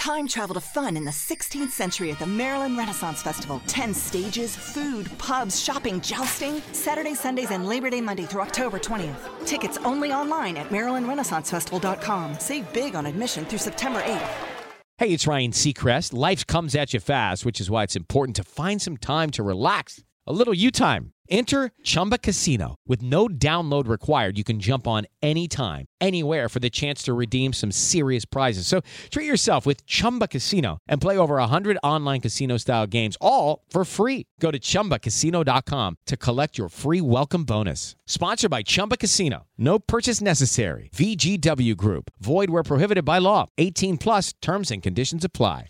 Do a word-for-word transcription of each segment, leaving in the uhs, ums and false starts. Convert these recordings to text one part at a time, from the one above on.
Time travel to fun in the sixteenth century at the Maryland Renaissance Festival. Ten stages, food, pubs, shopping, jousting. Saturdays, Sundays, and Labor Day Monday through October twentieth. Tickets only online at maryland renaissance festival dot com. Save big on admission through September eighth. Hey, it's Ryan Seacrest. Life comes at you fast, which is why it's important to find some time to relax. A little you time. Enter Chumba Casino. With no download required, you can jump on anytime, anywhere for the chance to redeem some serious prizes. So treat yourself with Chumba Casino and play over one hundred online casino-style games, all for free. Go to chumba casino dot com to collect your free welcome bonus. Sponsored by Chumba Casino. No purchase necessary. V G W Group. Void where prohibited by law. eighteen plus terms and conditions apply.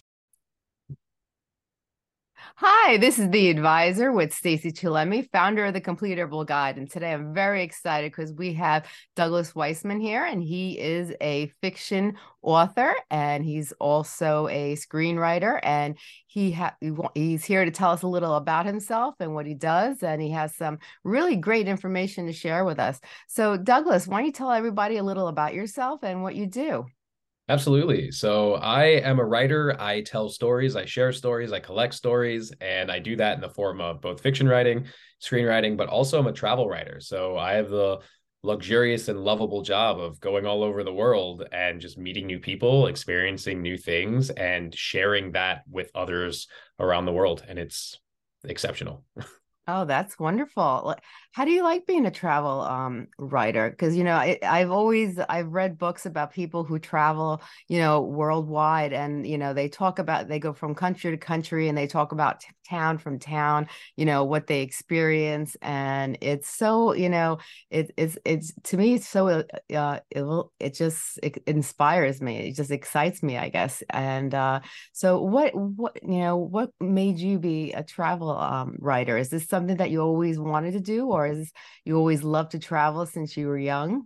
Hi, this is The Advisor with Stacey Chillemi, founder of The Completable Guide. And today I'm very excited because we have Douglas Weisman here, and he is a fiction author, and he's also a screenwriter, and he ha- he's here to tell us a little about himself and what he does, and he has some really great information to share with us. So Douglas, why don't you tell everybody a little about yourself and what you do? Absolutely. So I am a writer. I tell stories, I share stories, I collect stories, and I do that in the form of both fiction writing, screenwriting, but also I'm a travel writer. So I have the luxurious and lovable job of going all over the world and just meeting new people, experiencing new things, and sharing that with others around the world. And it's exceptional. Oh, that's wonderful. How do you like being a travel um, writer? Because, you know, I, I've always, I've read books about people who travel, you know, worldwide, and, you know, they talk about, they go from country to country and they talk about t- town from town, you know, what they experience. And it's so, you know, it, it's, it's, to me, it's so, uh, it, will, it just, it inspires me. It just excites me, I guess. And uh, so what, what, you know, what made you be a travel um, writer? Is this something something that you always wanted to do, or is you always loved to travel since you were young?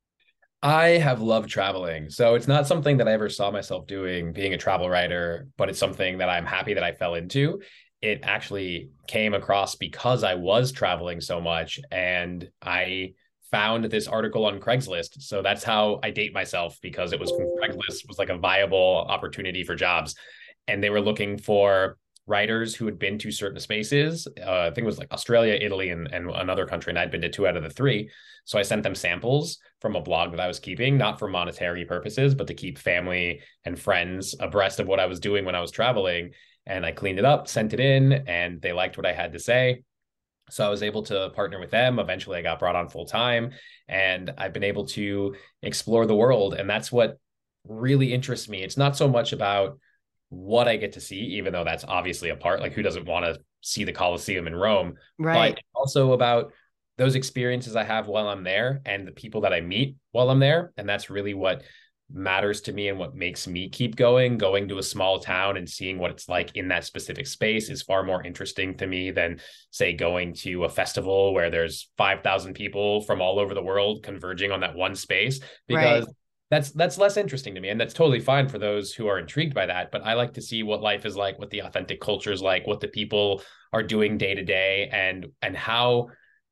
I have loved traveling. So it's not something that I ever saw myself doing, being a travel writer, but it's something that I'm happy that I fell into. It actually came across because I was traveling so much, and I found this article on Craigslist. So that's how I date myself, because it was Craigslist was like a viable opportunity for jobs. And they were looking for writers who had been to certain spaces. Uh, I think it was like Australia, Italy, and, and another country. And I'd been to two out of the three. So I sent them samples from a blog that I was keeping, not for monetary purposes, but to keep family and friends abreast of what I was doing when I was traveling. And I cleaned it up, sent it in, and they liked what I had to say. So I was able to partner with them. Eventually I got brought on full time, and I've been able to explore the world. And that's what really interests me. It's not so much about what I get to see, even though that's obviously a part, like who doesn't want to see the Colosseum in Rome, right? But also about those experiences I have while I'm there and the people that I meet while I'm there. And that's really what matters to me, and what makes me keep going. Going to a small town and seeing what it's like in that specific space is far more interesting to me than, say, going to a festival where there's five thousand people from all over the world converging on that one space, because right. That's that's less interesting to me, and that's totally fine for those who are intrigued by that. But I like to see what life is like, what the authentic culture is like, what the people are doing day to day, and and how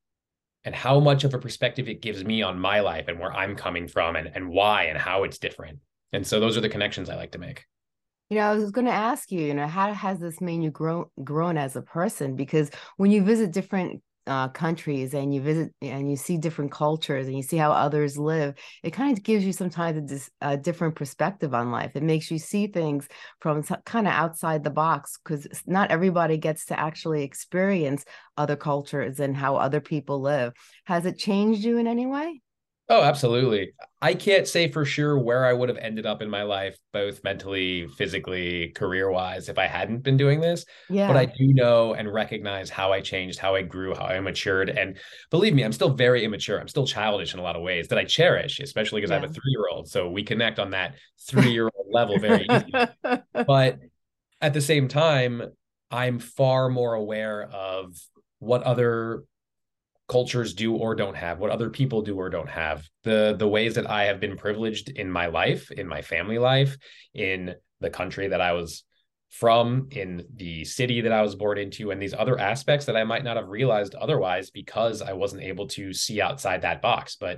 and how much of a perspective it gives me on my life and where I'm coming from, and, and why and how it's different. And so those are the connections I like to make. You know, I was going to ask you, you know, how has this made you grow grown as a person? Because when you visit different Uh, countries and you visit and you see different cultures and you see how others live, it kind of gives you sometimes a, dis, a different perspective on life. It makes you see things from kind of outside the box, because not everybody gets to actually experience other cultures and how other people live. Has it changed you in any way? Oh, absolutely. I can't say for sure where I would have ended up in my life, both mentally, physically, career-wise, if I hadn't been doing this. Yeah. But I do know and recognize how I changed, how I grew, how I matured. And believe me, I'm still very immature. I'm still childish in a lot of ways that I cherish, especially because yeah. I have a three-year-old. So we connect on that three-year-old level very easily. But at the same time, I'm far more aware of what other cultures do or don't have, what other people do or don't have, the the ways that I have been privileged in my life, in my family life, in the country that I was from, in the city that I was born into, and these other aspects that I might not have realized otherwise because I wasn't able to see outside that box. But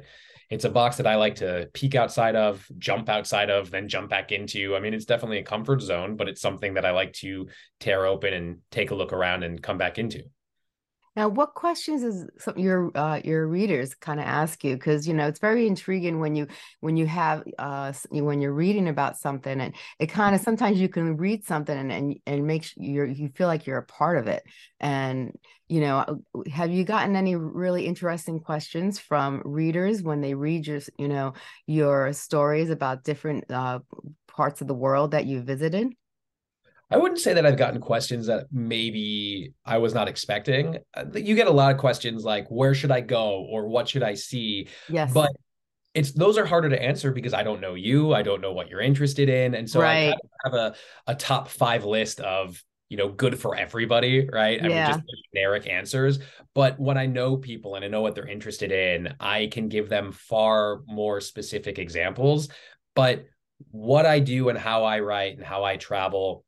it's a box that I like to peek outside of, jump outside of, then jump back into. I mean, it's definitely a comfort zone, but it's something that I like to tear open and take a look around and come back into. Now, what questions is some your uh, your readers kind of ask you? Because you know it's very intriguing when you when you have uh when you're reading about something, and it kind of sometimes you can read something and and and make you you feel like you're a part of it. And you know, have you gotten any really interesting questions from readers when they read your you know your stories about different uh, parts of the world that you visited? I wouldn't say that I've gotten questions that maybe I was not expecting. Uh, You get a lot of questions like, where should I go? Or what should I see? Yes. But it's those are harder to answer because I don't know you. I don't know what you're interested in. And so I kind Right. of have a, a top five list of, you know, good for everybody, right? I mean, Yeah. just generic answers. But when I know people and I know what they're interested in, I can give them far more specific examples. But what I do and how I write and how I travel,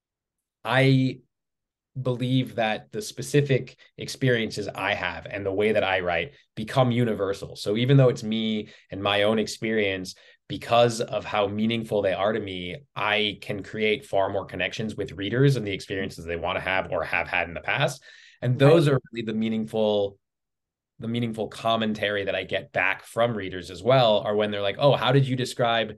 I believe that the specific experiences I have and the way that I write become universal. So even though it's me and my own experience, because of how meaningful they are to me, I can create far more connections with readers and the experiences they want to have or have had in the past. And Right. those are really the meaningful the meaningful commentary that I get back from readers as well, are when they're like, "Oh, how did you describe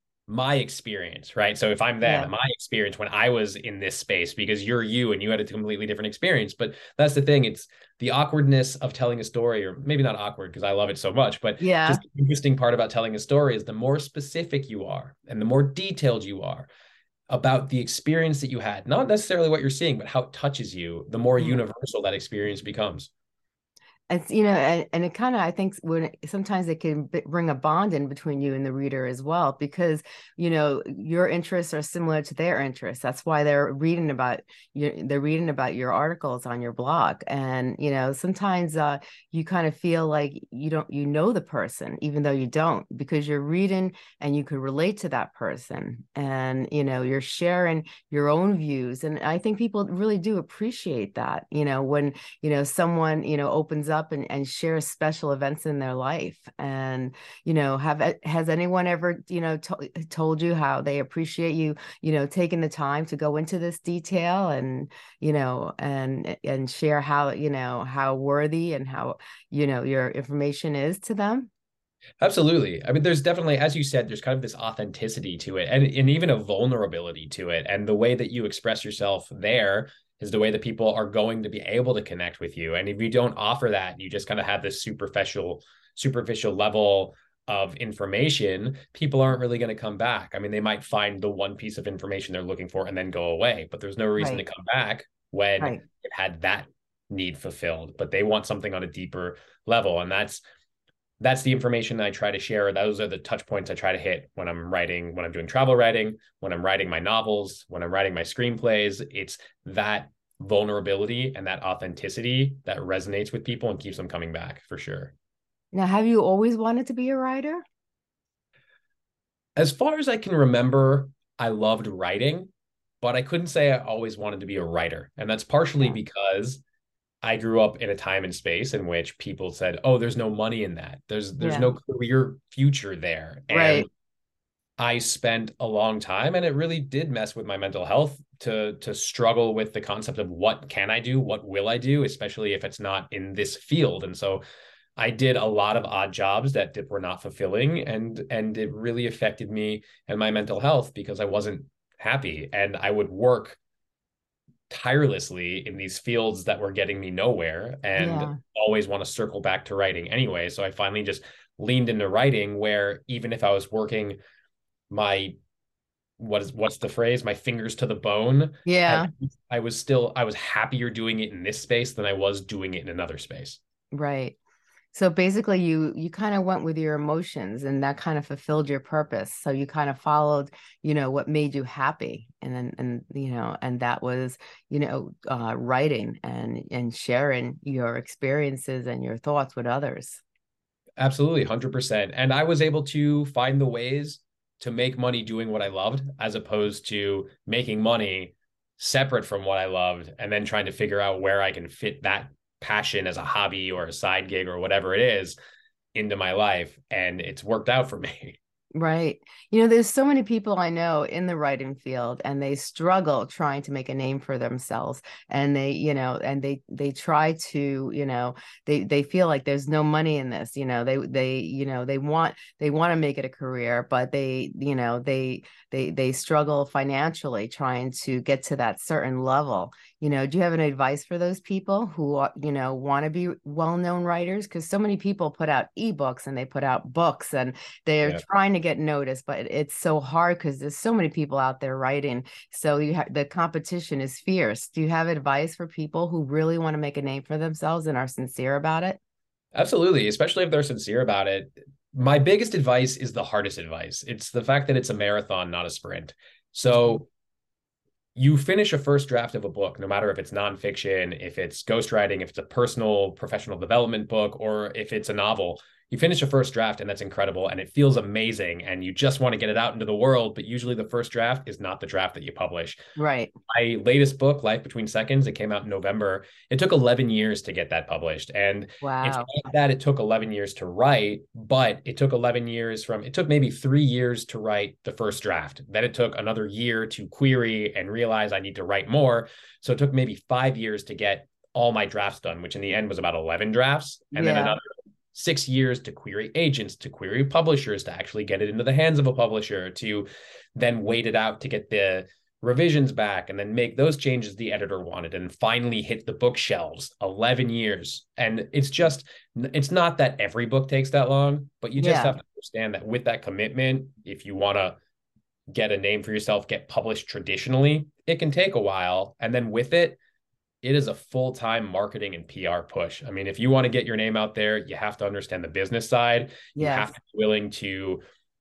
my experience?" Right. So if I'm them, Yeah. my experience when I was in this space, because you're you and you had a completely different experience. But that's the thing. It's the awkwardness of telling a story, or maybe not awkward because I love it so much, but Yeah. just the interesting part about telling a story is the more specific you are and the more detailed you are about the experience that you had, not necessarily what you're seeing, but how it touches you, the more Mm. universal that experience becomes. It's, you know, and, and it kind of, I think when it, sometimes it can b- bring a bond in between you and the reader as well, because, you know, your interests are similar to their interests. That's why they're reading about you, they're reading about your articles on your blog. And, you know, sometimes uh, you kind of feel like you don't, you know, the person, even though you don't, because you're reading and you could relate to that person. And, you know, you're sharing your own views. And I think people really do appreciate that, you know, when, you know, someone, you know, opens up and, and shares special events in their life. And, you know, have, has anyone ever, you know, to, told you how they appreciate you, you know, taking the time to go into this detail and, you know, and, and share how, you know, how worthy and how, you know, your information is to them? Absolutely. I mean, there's definitely, as you said, there's kind of this authenticity to it, and, and even a vulnerability to it. And the way that you express yourself there is the way that people are going to be able to connect with you. And if you don't offer that, you just kind of have this superficial, superficial level of information, people aren't really going to come back. I mean, they might find the one piece of information they're looking for and then go away, but there's no reason to Right. come back when Right. it had that need fulfilled. But they want something on a deeper level. And that's that's the information that I try to share. Those are the touch points I try to hit when I'm writing, when I'm doing travel writing, when I'm writing my novels, when I'm writing my screenplays. It's that vulnerability and that authenticity that resonates with people and keeps them coming back for sure. Now, have you always wanted to be a writer? As far as I can remember, I loved writing, but I couldn't say I always wanted to be a writer. And that's partially Yeah. because I grew up in a time and space in which people said, "Oh, there's no money in that. There's there's Yeah. no career future there." And Right. I spent a long time, and it really did mess with my mental health to to struggle with the concept of what can I do, what will I do, especially if it's not in this field. And so I did a lot of odd jobs that did, were not fulfilling, and and it really affected me and my mental health because I wasn't happy, and I would work tirelessly in these fields that were getting me nowhere and Yeah. always want to circle back to writing anyway. So I finally just leaned into writing, where even if I was working my what is what's the phrase, my fingers to the bone, at Yeah. least I was still I was happier doing it in this space than I was doing it in another space. Right. So basically you you kind of went with your emotions and that kind of fulfilled your purpose. So you kind of followed, you know, what made you happy. And then and you know, and that was, you know, uh writing and and sharing your experiences and your thoughts with others. Absolutely, one hundred percent. And I was able to find the ways to make money doing what I loved, as opposed to making money separate from what I loved and then trying to figure out where I can fit that passion as a hobby or a side gig or whatever it is into my life, and it's worked out for me. Right. You know, there's so many people I know in the writing field, and they struggle trying to make a name for themselves. And they, you know, and they they try to, you know, they they feel like there's no money in this. You know, they they, you know, they want they want to make it a career, but they, you know, they they they struggle financially trying to get to that certain level. You know, do you have any advice for those people who, you know, want to be well-known writers? Because so many people put out ebooks and they put out books and they're Yeah. trying to get noticed, but it's so hard because there's so many people out there writing. So you ha- the competition is fierce. Do you have advice for people who really want to make a name for themselves and are sincere about it? Absolutely, especially if they're sincere about it. My biggest advice is the hardest advice. It's the fact that it's a marathon, not a sprint. So you finish a first draft of a book, no matter if it's nonfiction, if it's ghostwriting, if it's a personal professional development book, or if it's a novel. You finish a first draft and that's incredible and it feels amazing and you just want to get it out into the world. But usually the first draft is not the draft that you publish. Right. My latest book, Life Between Seconds, it came out in November. It took eleven years to get that published. And Wow. it's not that it took eleven years to write, but it took eleven years from, it took maybe three years to write the first draft. Then it took another year to query and realize I need to write more. So it took maybe five years to get all my drafts done, which in the end was about eleven drafts. And Yeah. then another six years to query agents, to query publishers, to actually get it into the hands of a publisher, to then wait it out to get the revisions back and then make those changes the editor wanted and finally hit the bookshelves. eleven years. And it's just, it's not that every book takes that long, but you just Yeah. have to understand that with that commitment, if you want to get a name for yourself, get published traditionally, it can take a while. And then with it, it is a full-time marketing and P R push. I mean, if you want to get your name out there, you have to understand the business side. You Yes. have to be willing to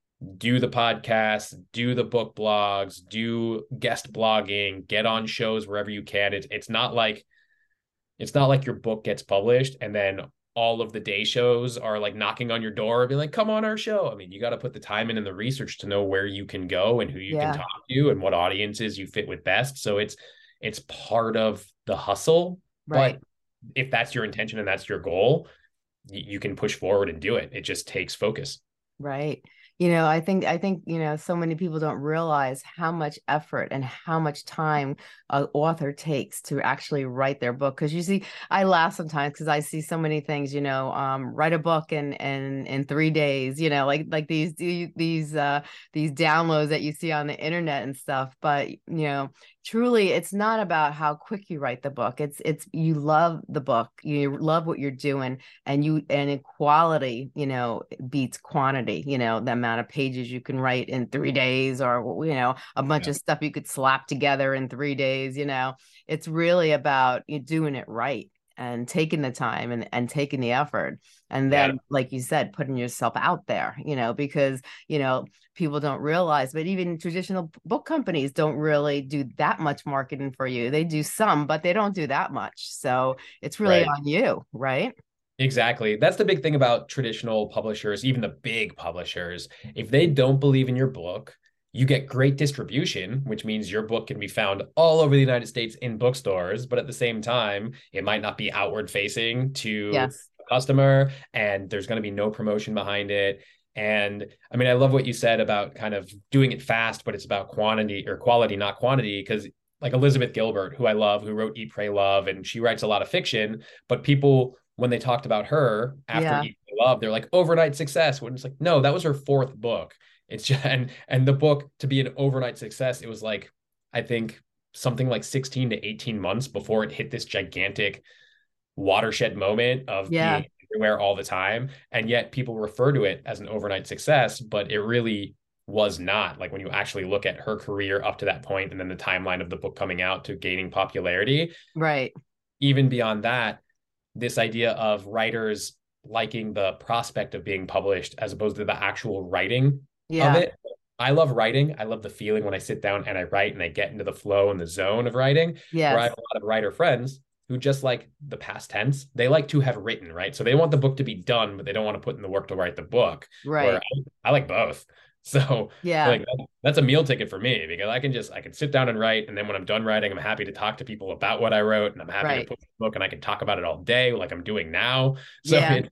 do the podcasts, do the book blogs, do guest blogging, get on shows wherever you can. It's it's not like it's not like your book gets published and then all of the day shows are like knocking on your door and being like, come on our show. I mean, you got to put the time in and the research to know where you can go and who you Yeah. can talk to and what audiences you fit with best. So it's it's part of the hustle. Right. But if that's your intention and that's your goal, you, you can push forward and do it. It just takes focus. Right. You know, I think, I think, you know, so many people don't realize how much effort and how much time an author takes to actually write their book. Cause you see, I laugh sometimes because I see so many things, you know, um, write a book in, in, in three days, you know, like, like these, these, uh, these downloads that you see on the internet and stuff. But, you know, truly it's not about how quick you write the book. It's, it's, you love the book, you love what you're doing, and you, and in quality, you know, beats quantity, you know, the amount of pages you can write in three days or, you know, a bunch Yeah. of stuff you could slap together in three days, you know, it's really about you doing it right and taking the time and, and taking the effort. And then, Yeah. like you said, putting yourself out there, you know, because, you know, people don't realize, but even traditional book companies don't really do that much marketing for you. They do some, but they don't do that much. So it's really Right. on you, right? Exactly. That's the big thing about traditional publishers, even the big publishers. If they don't believe in your book, you get great distribution, which means your book can be found all over the United States in bookstores. But at the same time, it might not be outward facing to Yes. a customer, and there's going to be no promotion behind it. And I mean, I love what you said about kind of doing it fast, but it's about quantity or quality, not quantity. Because like Elizabeth Gilbert, who I love, who wrote Eat, Pray, Love, and she writes a lot of fiction, but people, when they talked about her after Yeah. Eat, Pray, Love, they're like overnight success. When it's like, no, that was her fourth book. It's just, and, and the book to be an overnight success, it was like, I think something like sixteen to eighteen months before it hit this gigantic watershed moment of Yeah. being everywhere all the time. And yet people refer to it as an overnight success, but it really was not. Like when you actually look at her career up to that point and then the timeline of the book coming out to gaining popularity, Right. even beyond that, this idea of writers liking the prospect of being published as opposed to the actual writing Yeah. of it. I love writing. I love the feeling when I sit down and I write and I get into the flow and the zone of writing. Yes. Where I have a lot of writer friends who just like the past tense. They like to have written, right? So they want the book to be done, but they don't want to put in the work to write the book. Right. Where I, I like both. So Yeah. like that's a meal ticket for me because I can just I can sit down and write, and then when I'm done writing, I'm happy to talk to people about what I wrote, and I'm happy Right. to put the book and I can talk about it all day, like I'm doing now. So Yeah. it,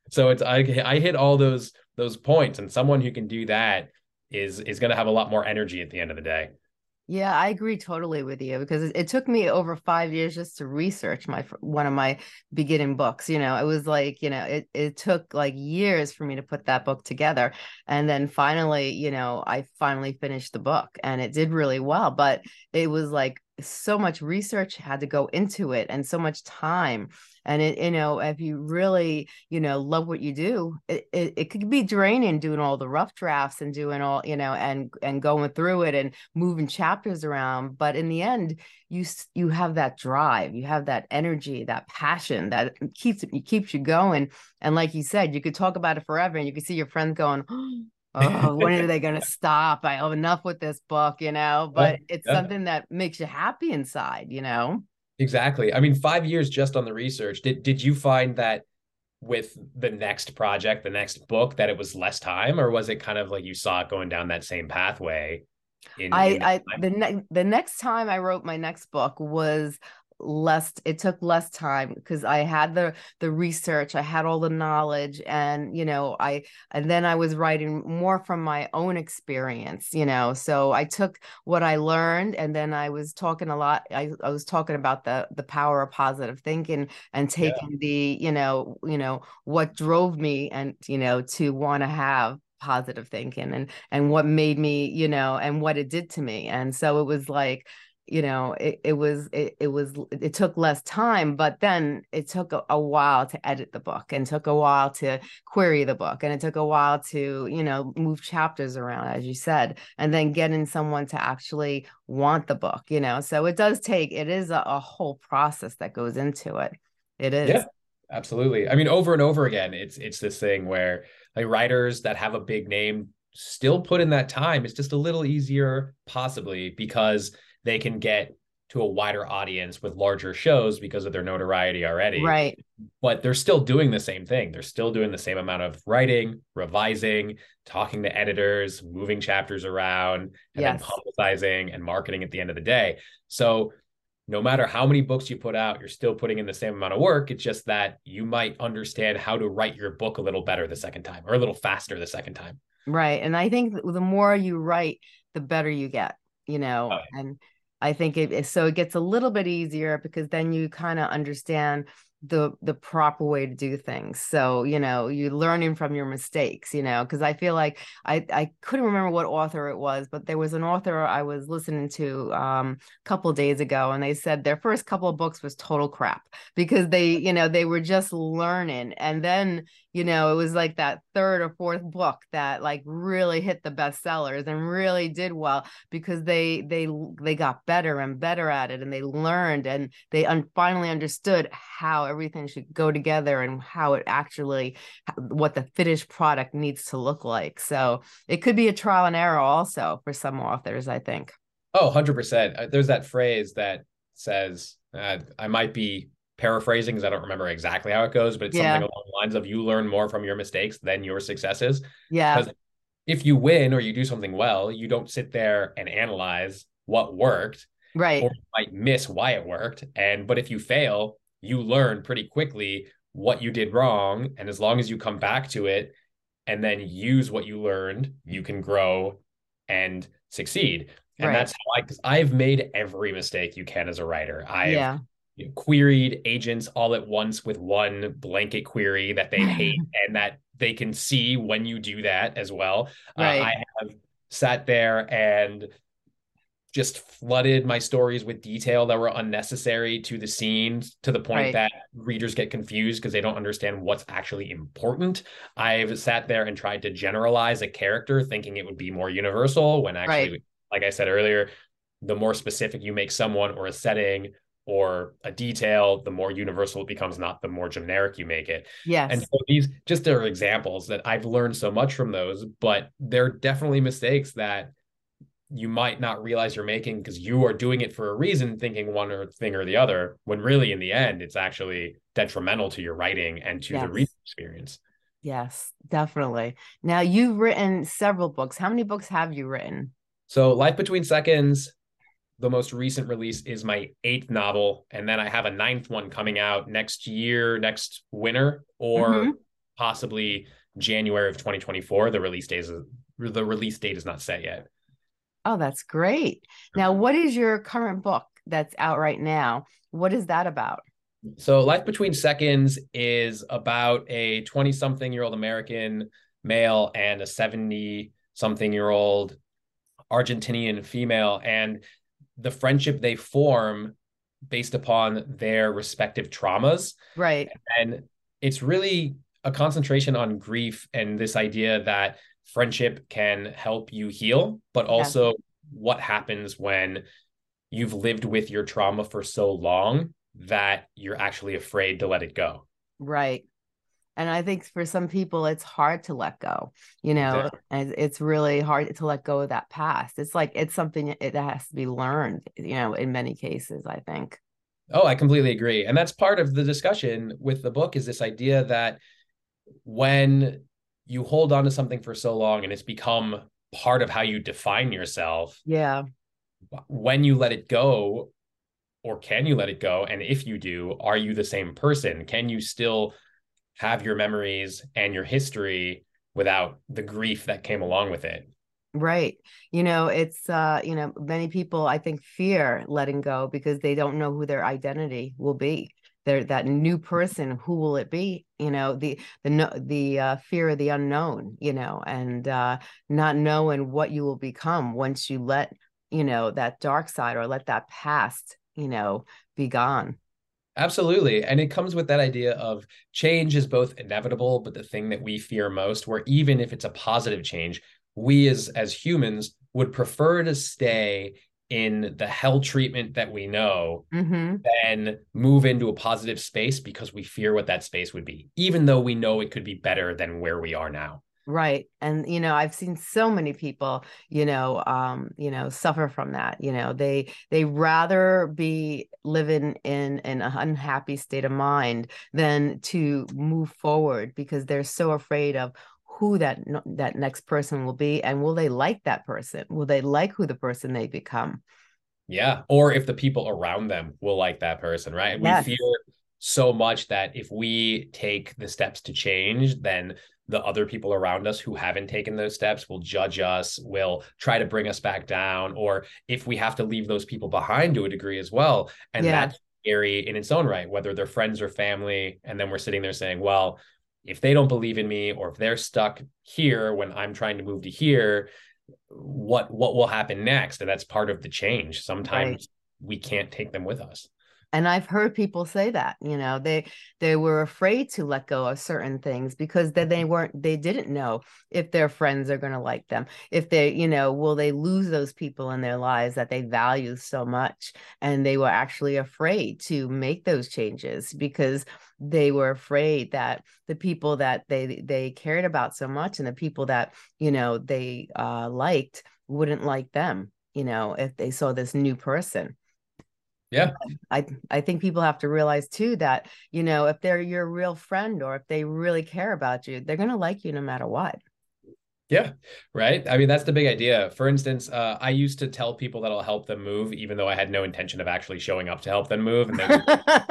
So it's I I hit all those those points, and someone who can do that is is going to have a lot more energy at the end of the day. Yeah, I agree totally with you because it, it took me over five years just to research my one of my beginning books. You know, it was like, you know, it it took like years for me to put that book together. And then finally, you know, I finally finished the book and it did really well. But it was like so much research had to go into it and so much time. And it, you know, if you really, you know, love what you do, it, it, it could be draining doing all the rough drafts and doing all, you know, and and going through it and moving chapters around. But in the end, you you have that drive, you have that energy, that passion that keeps it keeps you going. And like you said, you could talk about it forever, and you could see your friends going, oh, when are they going to stop? I have enough with this book, you know. But Yeah, it's yeah. something that makes you happy inside, you know. Exactly. I mean, five years just on the research. Did did you find that with the next project, the next book, that it was less time, or was it kind of like you saw it going down that same pathway in I, in the I time? the ne- the next time I wrote my next book was less. It took less time because I had the the research, I had all the knowledge, and you know, I and then I was writing more from my own experience. You know, so I took what I learned, and then I was talking a lot. I, I was talking about the the power of positive thinking and Yeah. taking the you know you know what drove me and you know to want to have positive thinking and and what made me, you know, and what it did to me. And so it was like, you know, it, it was it, it was it took less time, but then it took a, a while to edit the book and took a while to query the book and it took a while to, you know, move chapters around, as you said, and then getting someone to actually want the book, you know. So it does take, it is a, a whole process that goes into it. It Yeah, is. absolutely. I mean, over and over again, it's it's this thing where like writers that have a big name still put in that time. It's just a little easier, possibly because they can get to a wider audience with larger shows because of their notoriety already. Right. But they're still doing the same thing. They're still doing the same amount of writing, revising, talking to editors, moving chapters around, and then Yes. publicizing and marketing at the end of the day. So no matter how many books you put out, you're still putting in the same amount of work. It's just that you might understand how to write your book a little better the second time or a little faster the second time. Right. And I think the more you write, the better you get, you Oh, know, and I think it so it gets a little bit easier because then you kind of understand the the proper way to do things. So, you know, you're learning from your mistakes, you know, because I feel like I I couldn't remember what author it was, but there was an author I was listening to um a couple of days ago, and they said their first couple of books was total crap because they, you know, they were just learning. And then you know, it was like that third or fourth book that like really hit the bestsellers and really did well because they they they got better and better at it and they learned and they un- finally understood how everything should go together and how it actually what the finished product needs to look like. So it could be a trial and error also for some authors, I think. oh, one hundred percent. There's that phrase that says, uh, I might be paraphrasing because I don't remember exactly how it goes, but it's something Yeah. along the lines of you learn more from your mistakes than your successes. Yeah. Because if you win or you do something well, you don't sit there and analyze what worked Right. or you might miss why it worked. And but if you fail, you learn pretty quickly what you did wrong. And as long as you come back to it and then use what you learned, you can grow and succeed. And Right. that's how I, because I've made every mistake you can as a writer. I've Yeah. you know, queried agents all at once with one blanket query that they hate and that they can see when you do that as well. Uh, Right. I have sat there and just flooded my stories with detail that were unnecessary to the scenes to the point Right. that readers get confused because they don't understand what's actually important. I've sat there and tried to generalize a character thinking it would be more universal when Right. actually, like I said earlier, the more specific you make someone or a setting or a detail, the more universal it becomes, not the more generic you make it. And Yes. so these just are examples that I've learned so much from those, but they're definitely mistakes that you might not realize you're making because you are doing it for a reason, thinking one or thing or the other, when really in the end, it's actually detrimental to your writing and to the reading Yes. experience. Yes, definitely. Now you've written several books. How many books have you written? So Life Between Seconds, the most recent release, is my eighth novel. And then I have a ninth one coming out next year, next winter, or Mm-hmm. possibly January of twenty twenty-four. The release date is the release date is not set yet. Oh, that's great. Now, what is your current book that's out right now? What is that about? So Life Between Seconds is about a twenty-something-year-old American male and a seventy-something-year-old Argentinian female, and the friendship they form based upon their respective traumas. Right. And it's really a concentration on grief and this idea that friendship can help you heal, but also yeah. what happens when you've lived with your trauma for so long that you're actually afraid to let it go. Right. And I think for some people, it's hard to let go, you know, exactly. And it's really hard to let go of that past. It's like, it's something that has to be learned, you know, in many cases, I think. Oh, I completely agree. And that's part of the discussion with the book, is this idea that when you hold on to something for so long and it's become part of how you define yourself. Yeah. When you let it go, or can you let it go? And if you do, are you the same person? Can you still have your memories and your history without the grief that came along with it? Right. You know, it's, uh, you know, many people, I think, fear letting go because they don't know who their identity will be. They're that new person. Who will it be? You know, the, the, the uh, fear of the unknown, you know, and uh, not knowing what you will become once you let, you know, that dark side or let that past, you know, be gone. Absolutely. And it comes with that idea of change is both inevitable, but the thing that we fear most, where even if it's a positive change, we as, as humans would prefer to stay in the hell treatment that we know mm-hmm. than move into a positive space because we fear what that space would be, even though we know it could be better than where we are now. Right. And, you know, I've seen so many people, you know, um, you know, suffer from that. You know, they, they rather be living in, in an unhappy state of mind than to move forward because they're so afraid of who that, that next person will be. And will they like that person? Will they like who the person they become? Yeah. Or if the people around them will like that person, right? Yes. We fear so much that if we take the steps to change, then the other people around us who haven't taken those steps will judge us, will try to bring us back down, or if we have to leave those people behind to a degree as well. And yeah. that's scary in its own right, whether they're friends or family. And then we're sitting there saying, well, if they don't believe in me, or if they're stuck here when I'm trying to move to here, what, what will happen next? And that's part of the change. Sometimes right. we can't take them with us. And I've heard people say that, you know, they they were afraid to let go of certain things because then they weren't, they didn't know if their friends are going to like them, if they, you know, will they lose those people in their lives that they value so much. And they were actually afraid to make those changes because they were afraid that the people that they they cared about so much and the people that, you know, they uh, liked wouldn't like them, you know, if they saw this new person. Yeah. I, I think people have to realize too that, you know, if they're your real friend or if they really care about you, they're going to like you no matter what. Yeah. Right. I mean, that's the big idea. For instance, uh, I used to tell people that I'll help them move, even though I had no intention of actually showing up to help them move. And they would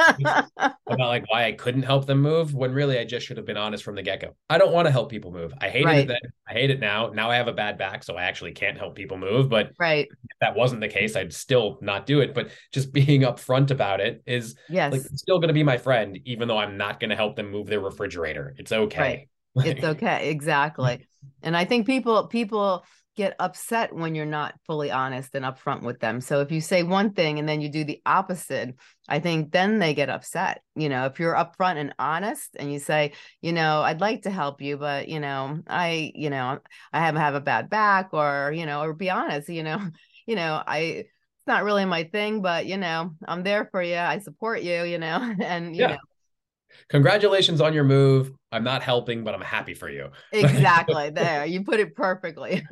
about like why I couldn't help them move when really I just should have been honest from the get-go. I don't want to help people move. I hated right. it then. I hate it now. Now I have a bad back, so I actually can't help people move. But right. if that wasn't the case, I'd still not do it. But just being upfront about it is yes. like still going to be my friend, even though I'm not going to help them move their refrigerator. It's okay. Right. It's okay. Exactly. And I think people, people get upset when you're not fully honest and upfront with them. So if you say one thing and then you do the opposite, I think then they get upset. You know, if you're upfront and honest and you say, you know, I'd like to help you, but, you know, I, you know, I have, have a bad back or, you know, or be honest, you know, you know, I, it's not really my thing, but, you know, I'm there for you. I support you, you know, and, you yeah. know. Congratulations on your move. I'm not helping, but I'm happy for you. Exactly. There, you put it perfectly.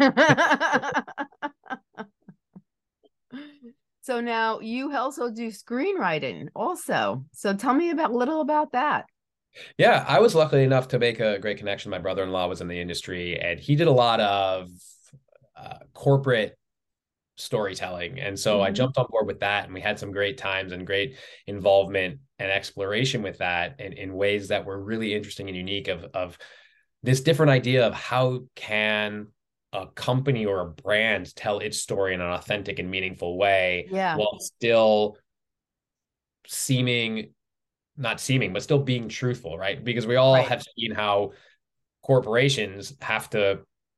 So now you also do screenwriting also. So tell me about a little about that. Yeah, I was lucky enough to make a great connection. My brother-in-law was in the industry and he did a lot of uh, corporate storytelling. And so Mhm. I jumped on board with that, and we had some great times and great involvement and exploration with that in, in ways that were really interesting and unique of, of this different idea of how can a company or a brand tell its story in an authentic and meaningful way Yeah. while still seeming, not seeming, but still being truthful, right? Because we all Right. have seen how corporations have to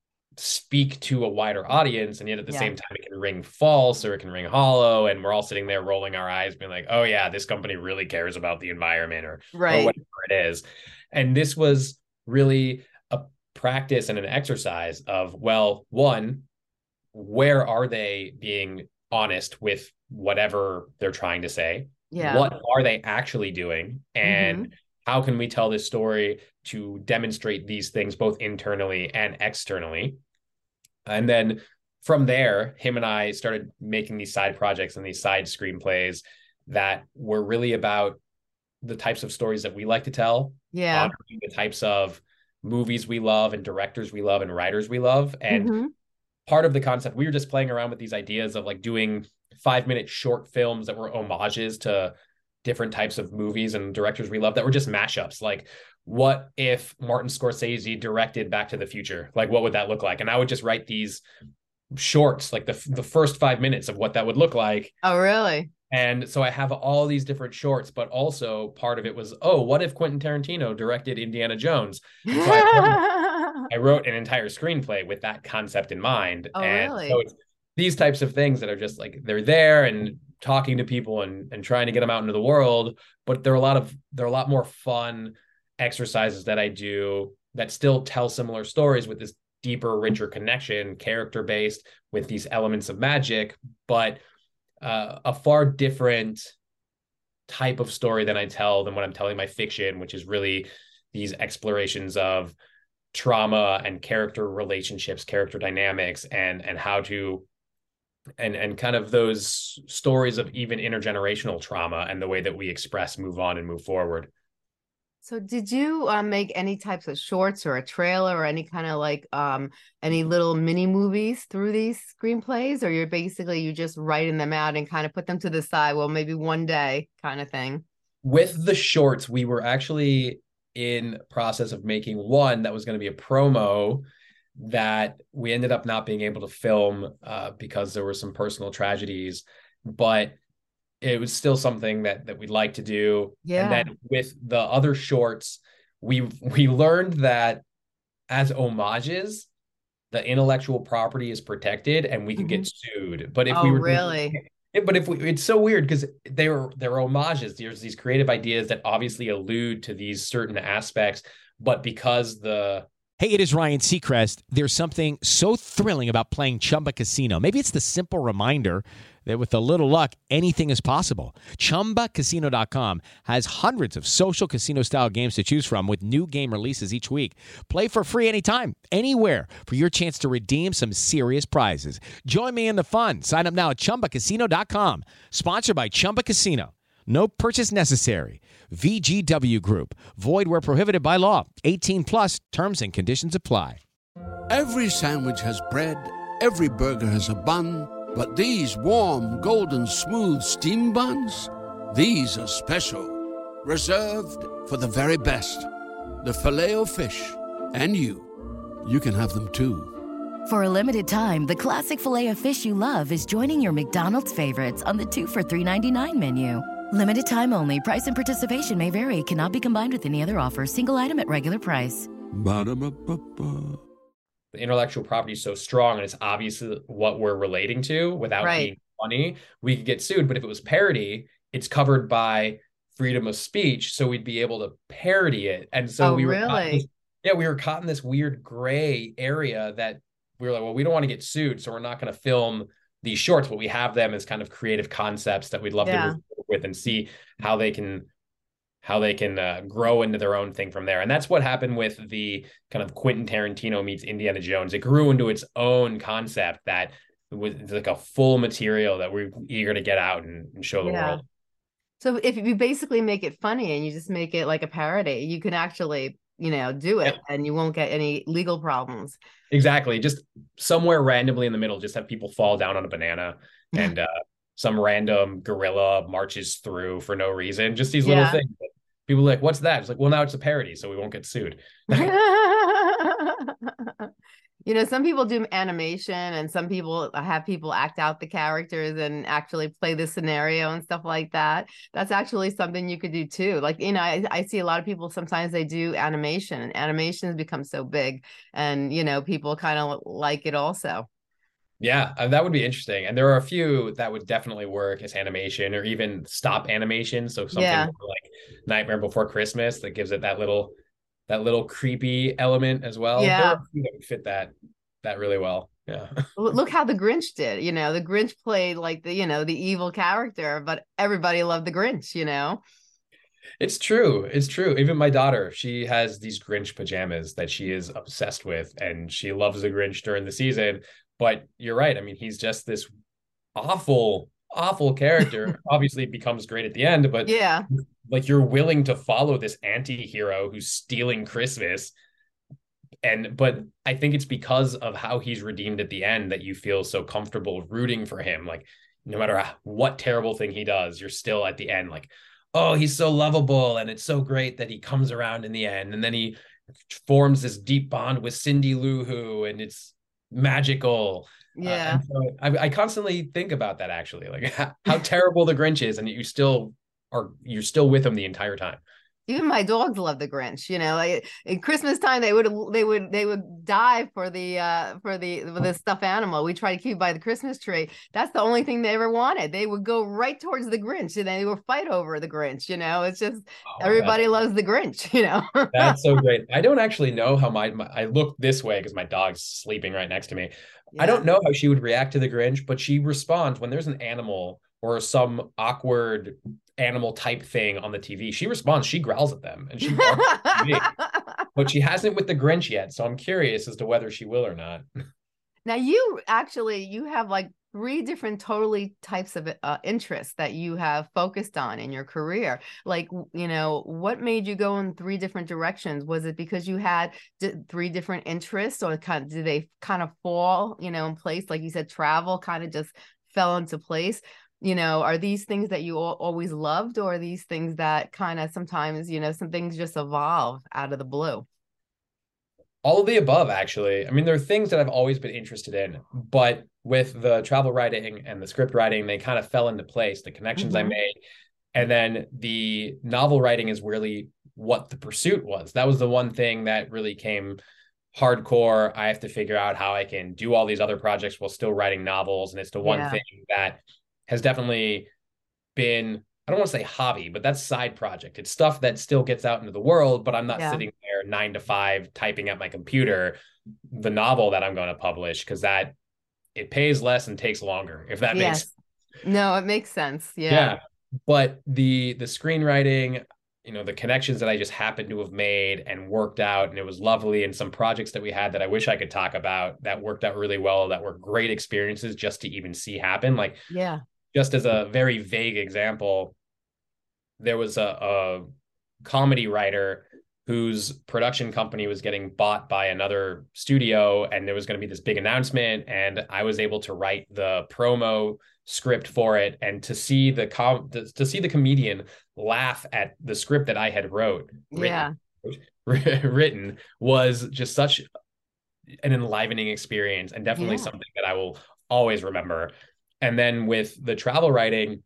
speak to a wider audience, and yet at the Yeah. same time it can ring false or it can ring hollow, and we're all sitting there rolling our eyes being like, oh yeah, this company really cares about the environment, or, Right. or whatever it is. And this was really a practice and an exercise of, well, one, where are they being honest with whatever they're trying to say? Yeah. What are they actually doing? And Mhm. how can we tell this story to demonstrate these things both internally and externally? And then from there, him and I started making these side projects and these side screenplays that were really about the types of stories that we like to tell, Yeah. honoring the types of movies we love and directors we love and writers we love. And Mhm. part of the concept, we were just playing around with these ideas of like doing five minute short films that were homages to different types of movies and directors we love that were just mashups. Like, what if Martin Scorsese directed Back to the Future? Like, what would that look like? And I would just write these shorts, like the, the first five minutes of what that would look like. Oh, really? And so I have all these different shorts, but also part of it was, oh, what if Quentin Tarantino directed Indiana Jones? And so I wrote, I wrote an entire screenplay with that concept in mind. Oh, and really? so it's these types of things that are just like, they're there and talking to people and, and trying to get them out into the world. But there are a lot of, there are a lot more fun exercises that I do that still tell similar stories with this deeper, richer connection, character-based, with these elements of magic, but uh, a far different type of story than I tell than what I'm telling my fiction, which is really these explorations of trauma and character relationships, character dynamics, and and how to and and kind of those stories of even intergenerational trauma and the way that we express, move on, and move forward. So did you um, make any types of shorts or a trailer or any kind of like um, any little mini movies through these screenplays, or you're basically you just writing them out and kind of put them to the side? Well, maybe one day kind of thing. With the shorts, we were actually in process of making one that was going to be a promo that we ended up not being able to film uh, because there were some personal tragedies, but it was still something that that we'd like to do. Yeah. And then with the other shorts, we we learned that as homages, the intellectual property is protected and we could Mhm. get sued. But if Oh, we were really? but if we, it's so weird because they were they're homages. There's these creative ideas that obviously allude to these certain aspects, but because the Hey, it is Ryan Seacrest. There's something so thrilling about playing Chumba Casino. Maybe it's the simple reminder that with a little luck, anything is possible. Chumba Casino dot com has hundreds of social casino-style games to choose from with new game releases each week. Play for free anytime, anywhere for your chance to redeem some serious prizes. Join me in the fun. Sign up now at Chumba Casino dot com. Sponsored by Chumba Casino. No purchase necessary. V G W Group. Void where prohibited by law. eighteen plus terms and conditions apply. Every sandwich has bread. Every burger has a bun. But these warm, golden, smooth steam buns, these are special. Reserved for the very best. The Filet-O-Fish. And you. You can have them too. For a limited time, the classic Filet-O-Fish you love is joining your McDonald's favorites on the two for three ninety-nine menu. Limited time only. Price and participation may vary. Cannot be combined with any other offer. Single item at regular price. Ba-da-ba-ba-ba. the intellectual property is so strong and it's obviously what we're relating to without Right. being funny, we could get sued. But if it was parody, it's covered by freedom of speech, so we'd be able to parody it. And so Oh, we were caught in really? this, yeah, we were caught in this weird gray area that we were like, well, we don't want to get sued, so we're not going to film these shorts, but we have them as kind of creative concepts that we'd love Yeah. to move forward with and see how they can how they can uh, grow into their own thing from there. And that's what happened with the kind of Quentin Tarantino meets Indiana Jones. It grew into its own concept that was like a full material that we're eager to get out and, and show the Yeah. world. So if you basically make it funny and you just make it like a parody, you can actually you know, do it, Yep. and you won't get any legal problems. Exactly. Just somewhere randomly in the middle, just have people fall down on a banana and uh, some random gorilla marches through for no reason. Just these little Yeah. things. People are like, what's that? It's like, well, now it's a parody, so we won't get sued. You know, some people do animation, and some people have people act out the characters and actually play the scenario and stuff like that. That's actually something you could do too. Like, you know, I, I see a lot of people, sometimes they do animation, and animations become so big, and, you know, people kind of like it also. Yeah, uh, that would be interesting. And there are a few that would definitely work as animation or even stop animation. So something Yeah. like Nightmare Before Christmas that gives it that little that little creepy element as well. There Yeah. are a few that would fit that that really well. Yeah. Look how the Grinch did. You know, the Grinch played like the, you know, the evil character, but everybody loved the Grinch, you know? It's true. It's true. Even my daughter, she has these Grinch pajamas that she is obsessed with, and she loves the Grinch during the season. But you're right. I mean, he's just this awful, awful character. Obviously, it becomes great at the end, but Yeah. like you're willing to follow this anti-hero who's stealing Christmas. And but I think it's because of how he's redeemed at the end that you feel so comfortable rooting for him. Like no matter what terrible thing he does, you're still at the end like, oh, he's so lovable, and it's so great that he comes around in the end. And then he forms this deep bond with Cindy Lou Who, and it's magical. Yeah. Uh, so I, I constantly think about that, actually, like how, how terrible the Grinch is, and you still are you're still with him the entire time. Even my dogs love the Grinch. You know, like at Christmas time, they would they would they would die for the uh for the for the stuffed animal we try to keep by the Christmas tree. That's the only thing they ever wanted. They would go right towards the Grinch, and they would fight over the Grinch. You know, it's just Oh, everybody loves the Grinch. You know, that's so great. I don't actually know how my, my I look this way because my dog's sleeping right next to me. I don't know how she would react to the Grinch, but she responds when there's an animal or some awkward animal type thing on the T V. She responds, she growls at them and she barks at me. But she hasn't with the Grinch yet. So I'm curious as to whether she will or not. Now you actually you have like three different totally types of uh, interests that you have focused on in your career. Like, you know, what made you go in three different directions? Was it because you had d- three different interests, or kind of, did they kind of fall, you know, in place? Like you said, travel kind of just fell into place. You know, are these things that you all, always loved, or are these things that kind of sometimes, you know, some things just evolve out of the blue? All of the above, actually. I mean, there are things that I've always been interested in, but with the travel writing and the script writing, they kind of fell into place, the connections Mm-hmm. I made. And then the novel writing is really what the pursuit was. That was the one thing that really came hardcore. I have to figure out how I can do all these other projects while still writing novels. And it's the one Yeah. thing that has definitely been, I don't want to say hobby, but that's side project. It's stuff that still gets out into the world, but I'm not Yeah. sitting there nine to five typing at my computer the novel that I'm going to publish, because that it pays less and takes longer, if that makes Yes. No, it makes sense. yeah. Yeah. But the the screenwriting, you know, the connections that I just happened to have made and worked out, and it was lovely. And some projects that we had that I wish I could talk about that worked out really well, that were great experiences just to even see happen. Like, Yeah. just as a very vague example, there was a, a comedy writer whose production company was getting bought by another studio, and there was going to be this big announcement, and I was able to write the promo script for it, and to see the com to see the comedian laugh at the script that I had wrote written, Yeah. written was just such an enlivening experience, and definitely Yeah. something that I will always remember. And then with the travel writing,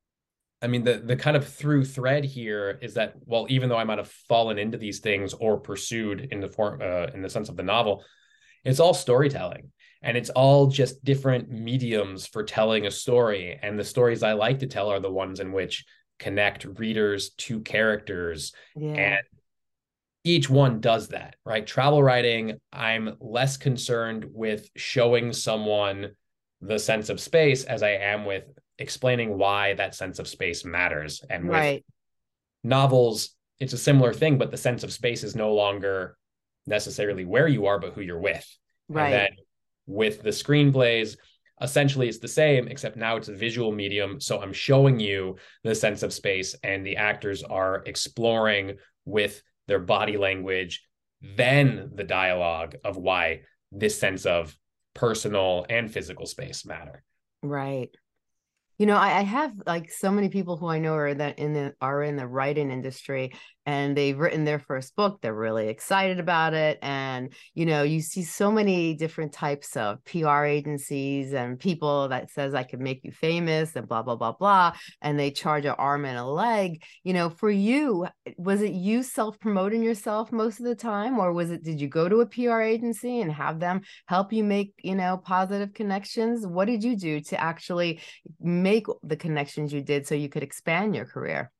I mean, the the kind of through thread here is that, well, even though I might have fallen into these things or pursued in the form, uh, in the sense of the novel, it's all storytelling, and it's all just different mediums for telling a story. And the stories I like to tell are the ones in which connect readers to characters, Yeah. and each one does that, right? Travel writing, I'm less concerned with showing someone the sense of space as I am with explaining why that sense of space matters. And with Right. novels, it's a similar thing, but the sense of space is no longer necessarily where you are, but who you're with. Right. And then with the screenplays, essentially it's the same, except now it's a visual medium. So I'm showing you the sense of space, and the actors are exploring with their body language then the dialogue of why this sense of personal and physical space matter. Right. You know, I, I have like so many people who I know are that in the are in the writing industry, and they've written their first book. They're really excited about it. And, you know, you see so many different types of P R agencies and people that says I could make you famous and blah, blah, blah, blah. And they charge an arm and a leg. You know, for you, was it you self-promoting yourself most of the time? Or was it, did you go to a P R agency and have them help you make, you know, positive connections? What did you do to actually make the connections you did so you could expand your career?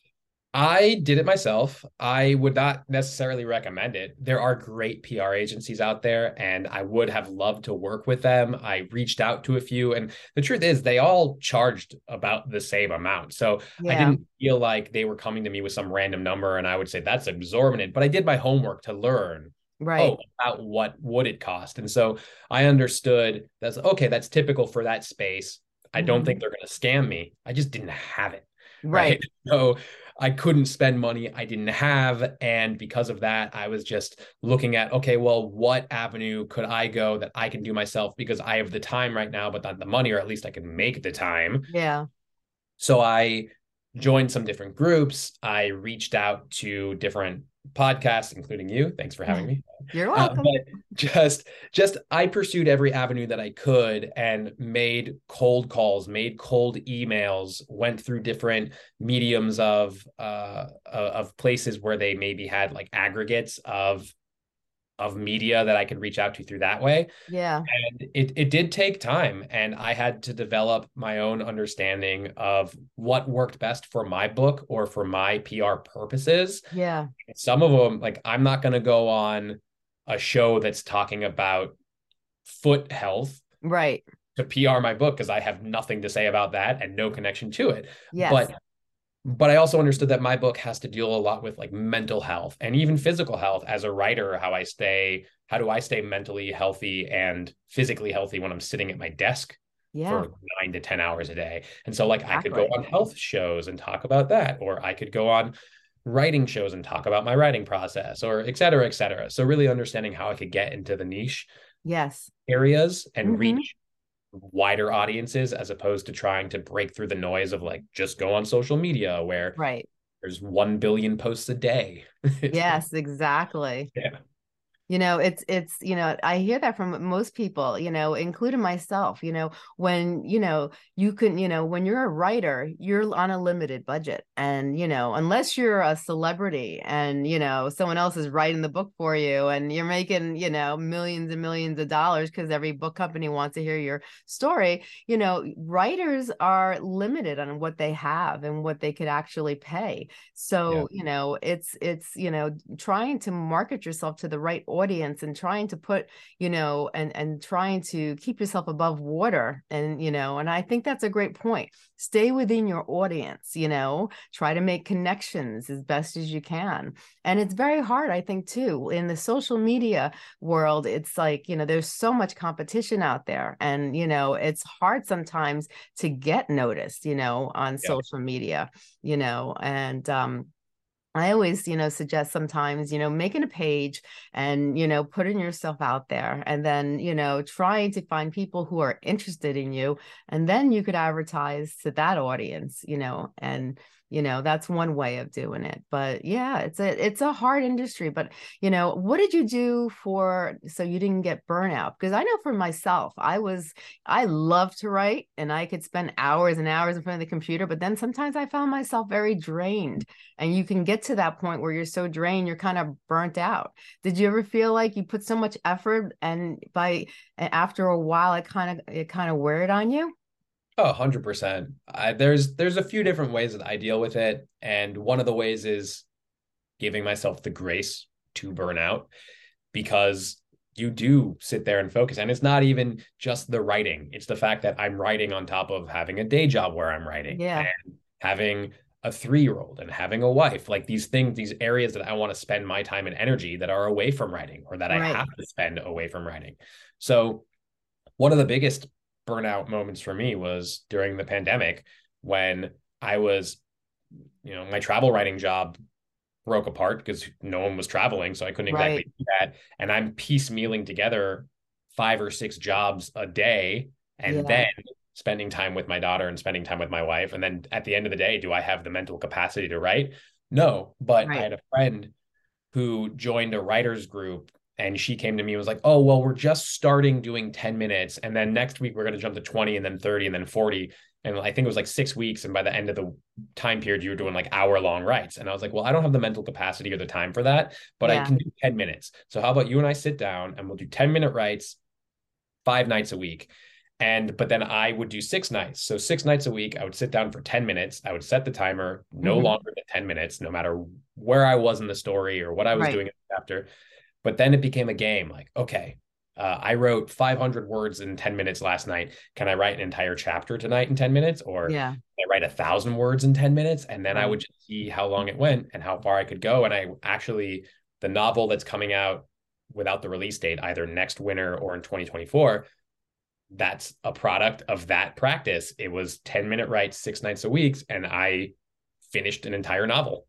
I did it myself. I would not necessarily recommend it. There are great P R agencies out there, and I would have loved to work with them. I reached out to a few, and the truth is they all charged about the same amount. So yeah. I didn't feel like they were coming to me with some random number and I would say that's exorbitant, but I did my homework to learn right. oh, about what would it cost. And so I understood that's okay, that's typical for that space. I mm-hmm. don't think they're going to scam me. I just didn't have it. Right. right? So I couldn't spend money I didn't have. And because of that, I was just looking at, okay, well, what avenue could I go that I can do myself because I have the time right now, but not the money, or at least I can make the time. Yeah. So I joined some different groups. I reached out to different podcasts, including you. Thanks for having me. You're welcome. Uh, but just, just I pursued every avenue that I could and made cold calls, made cold emails, went through different mediums of uh, of places where they maybe had like aggregates of of media that I could reach out to through that way. Yeah. And it it did take time, and I had to develop my own understanding of what worked best for my book or for my P R purposes. Yeah. Some of them, like I'm not going to go on a show that's talking about foot health. Right. To P R my book because I have nothing to say about that and no connection to it. Yes. But But I also understood that my book has to deal a lot with like mental health and even physical health as a writer, how I stay, how do I stay mentally healthy and physically healthy when I'm sitting at my desk yeah. for nine to ten hours a day. And so like exactly. I could go on health shows and talk about that, or I could go on writing shows and talk about my writing process, or et cetera, et cetera. So really understanding how I could get into the niche yes. areas and mm-hmm. reach wider audiences as opposed to trying to break through the noise of like just go on social media where right there's one billion posts a day. Yes, exactly. Yeah. You know, it's, it's, you know, I hear that from most people, you know, including myself, you know, when, you know, you can, you know, when you're a writer, you're on a limited budget and, you know, unless you're a celebrity and, you know, someone else is writing the book for you and you're making, you know, millions and millions of dollars because every book company wants to hear your story, you know, writers are limited on what they have and what they could actually pay. So, yeah. you know, it's, it's, you know, trying to market yourself to the right audience audience and trying to put, you know, and, and trying to keep yourself above water. And, you know, and I think that's a great point. Stay within your audience, you know, try to make connections as best as you can. And it's very hard, I think, too, in the social media world. It's like, you know, there's so much competition out there and, you know, it's hard sometimes to get noticed, you know, on yeah. social media, you know, and, um, I always, you know, suggest sometimes, you know, making a page and, you know, putting yourself out there and then, you know, trying to find people who are interested in you. And then you could advertise to that audience, you know, and, you know, that's one way of doing it. But yeah, it's a, it's a hard industry, but, you know, what did you do for, so you didn't get burnout? Because I know for myself, I was, I love to write and I could spend hours and hours in front of the computer, but then sometimes I found myself very drained and you can get to that point where you're so drained, you're kind of burnt out. Did you ever feel like you put so much effort and by, after a while, it kind of, it kind of wear it on you? Oh, one hundred percent. I, there's there's a few different ways that I deal with it. And one of the ways is giving myself the grace to burn out because you do sit there and focus. And it's not even just the writing. It's the fact that I'm writing on top of having a day job where I'm writing yeah. and having a three-year-old and having a wife, like these things, these areas that I want to spend my time and energy that are away from writing or that right. I have to spend away from writing. So one of the biggest burnout moments for me was during the pandemic when I was, you know, my travel writing job broke apart because no one was traveling. So I couldn't exactly Right. do that. And I'm piecemealing together five or six jobs a day and Yeah. then spending time with my daughter and spending time with my wife. And then at the end of the day, do I have the mental capacity to write? No, but I Right. had a friend who joined a writer's group, and she came to me and was like, oh, well, we're just starting doing ten minutes. And then next week we're going to jump to twenty and then thirty and then forty. And I think it was like six weeks. And by the end of the time period, you were doing like hour long writes. And I was like, well, I don't have the mental capacity or the time for that, but I Yeah. can do ten minutes. So how about you and I sit down and we'll do ten minute writes five nights a week. And, but then I would do six nights. So six nights a week, I would sit down for ten minutes. I would set the timer no Mhm. longer than ten minutes, no matter where I was in the story or what I was Right. doing in the chapter. But then it became a game like, okay, uh, I wrote five hundred words in ten minutes last night. Can I write an entire chapter tonight in ten minutes? Or Yeah. can I write a thousand words in ten minutes? And then I Right. would just see how long it went and how far I could go. And I actually, the novel that's coming out without the release date, either next winter or in twenty twenty-four, that's a product of that practice. It was ten minute writes six nights a week, and I finished an entire novel.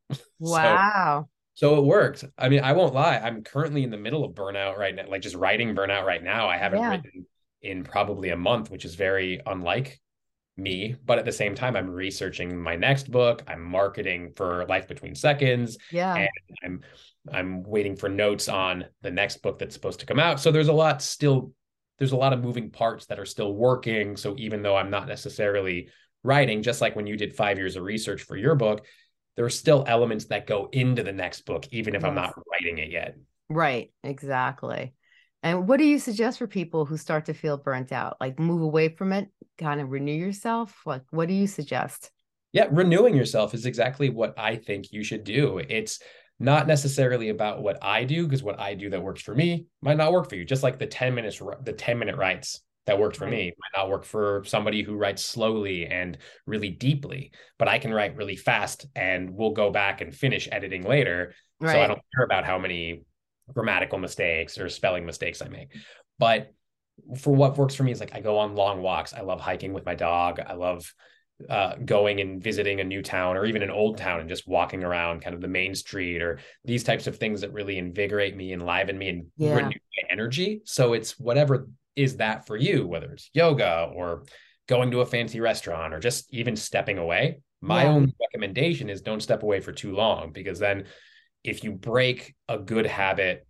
Wow. So, so it worked. I mean, I won't lie. I'm currently in the middle of burnout right now, like just writing burnout right now. I haven't Yeah. written in probably a month, which is very unlike me. But at the same time, I'm researching my next book. I'm marketing for Life Between Seconds. Yeah. And I'm I'm waiting for notes on the next book that's supposed to come out. So there's a lot still, there's a lot of moving parts that are still working. So even though I'm not necessarily writing, just like when you did five years of research for your book, there are still elements that go into the next book, even if I'm Yes. not writing it yet. Right. Exactly. And what do you suggest for people who start to feel burnt out? Like move away from it, kind of renew yourself? Like, what do you suggest? Yeah, renewing yourself is exactly what I think you should do. It's not necessarily about what I do, because what I do that works for me might not work for you. Just like the ten minutes, the ten minute writes that worked for Right. me might not work for somebody who writes slowly and really deeply, but I can write really fast and we'll go back and finish editing later. So I Right. don't care about how many grammatical mistakes or spelling mistakes I make. But for what works for me is like I go on long walks. I love hiking with my dog. I love uh, going and visiting a new town or even an old town and just walking around kind of the main street, or these types of things that really invigorate me, enliven me, and Yeah. renew my energy. So it's whatever is that for you, whether it's yoga or going to a fancy restaurant or just even stepping away. My Yeah. only recommendation is don't step away for too long, because then if you break a good habit,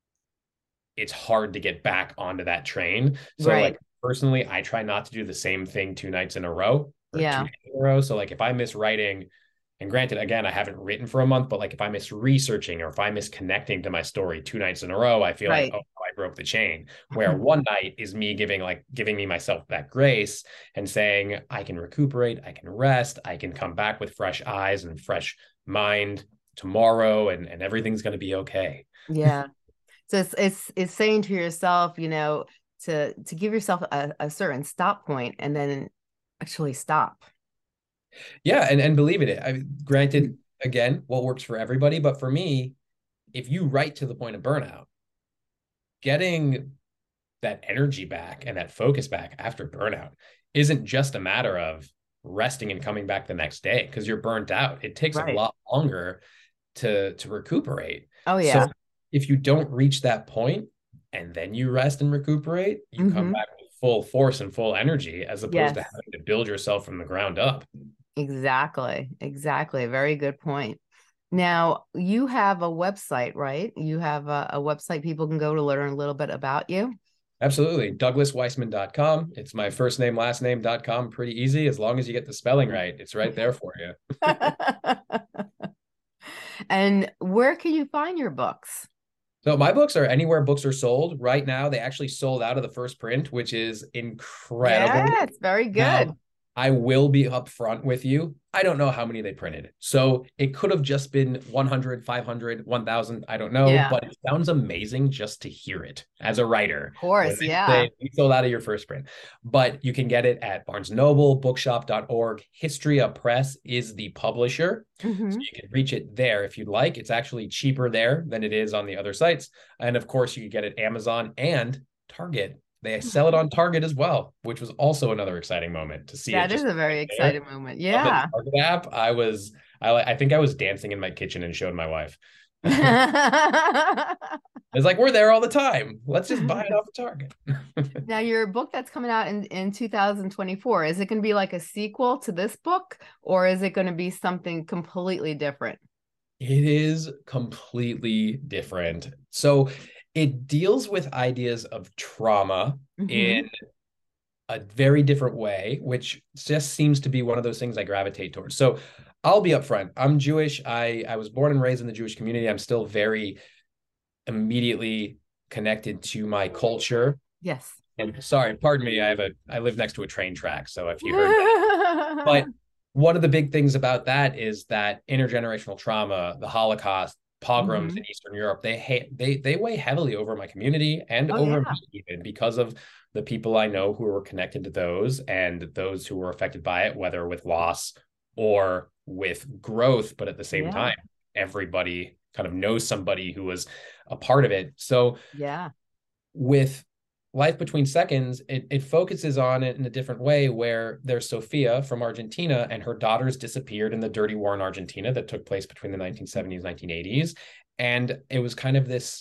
it's hard to get back onto that train. So Right. like personally, I try not to do the same thing two nights in a row or Yeah. two days in a row. So like if I miss writing, and granted, again, I haven't written for a month, but like if I miss researching or if I miss connecting to my story two nights in a row, I feel Right. like, oh, I broke the chain. Where one night is me giving like giving me myself that grace and saying, I can recuperate, I can rest, I can come back with fresh eyes and fresh mind tomorrow, and, and everything's going to be okay. Yeah. So it's it's it's saying to yourself, you know, to to give yourself a, a certain stop point and then actually stop. Yeah, and, and believe it, I granted, again, what works for everybody, but for me, if you write to the point of burnout, getting that energy back and that focus back after burnout isn't just a matter of resting and coming back the next day because you're burnt out. It takes Right. a lot longer to to recuperate. Oh yeah. So if you don't reach that point and then you rest and recuperate, you come Mhm. back with full force and full energy, as opposed to Yes. having to build yourself from the ground up. Exactly. Exactly. Very good point. Now, you have a website, right? You have a, a website people can go to learn a little bit about you. Absolutely. Douglas Weissman dot com. It's my first name, last name dot com. Pretty easy. As long as you get the spelling right, it's right there for you. And where can you find your books? So my books are anywhere books are sold. Right now, they actually sold out of the first print, which is incredible. Yeah, it's very good. Now, I will be upfront with you. I don't know how many they printed. So it could have just been one hundred, five hundred, one thousand. I don't know, Yeah. but it sounds amazing just to hear it as a writer. Of course, When they yeah. say, "We sold out of your first print." But you can get it at Barnes and Noble, bookshop dot org. Histria Press is the publisher. Mhm. So you can reach it there if you'd like. It's actually cheaper there than it is on the other sites. And of course, you can get it Amazon and Target. They sell it on Target as well, which was also another exciting moment to see. That it is just a very there exciting moment. on the Yeah. Target app. I was I I think I was dancing in my kitchen and showed my wife. It's like, we're there all the time. Let's just buy it off of Target. Now, your book that's coming out in, in two thousand twenty-four, is it going to be like a sequel to this book, or is it going to be something completely different? It is completely different. So it deals with ideas of trauma mm-hmm. in a very different way, which just seems to be one of those things I gravitate towards. So I'll be upfront. I'm Jewish. I, I was born and raised in the Jewish community. I'm still very immediately connected to my culture. Yes. And sorry, pardon me. I have a, I live next to a train track. So if you heard that, but one of the big things about that is that intergenerational trauma, the Holocaust, pogroms mm-hmm. in Eastern Europe, they ha- they they weigh heavily over my community and oh, over yeah. me even, because of the people I know who were connected to those and those who were affected by it, whether with loss or with growth. But at the same yeah. time, everybody kind of knows somebody who was a part of it. So yeah, with Life Between Seconds, it, it focuses on it in a different way, where there's Sophia from Argentina and her daughters disappeared in the dirty war in Argentina that took place between the nineteen seventies, nineteen eighties. And it was kind of this,